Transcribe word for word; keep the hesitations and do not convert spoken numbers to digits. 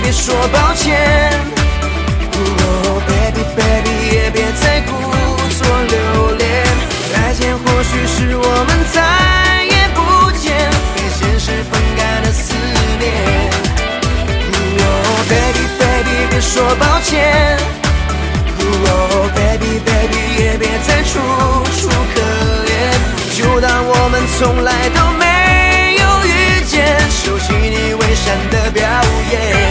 别说抱歉。哦 baby baby 也别再故作留恋，再见或许是我们再也不见，被现实分开的思念。哦 baby baby 别说抱歉。哦 baby baby 也别再楚楚可怜，就当我们从来都没有遇见，熟悉你伪善的表演。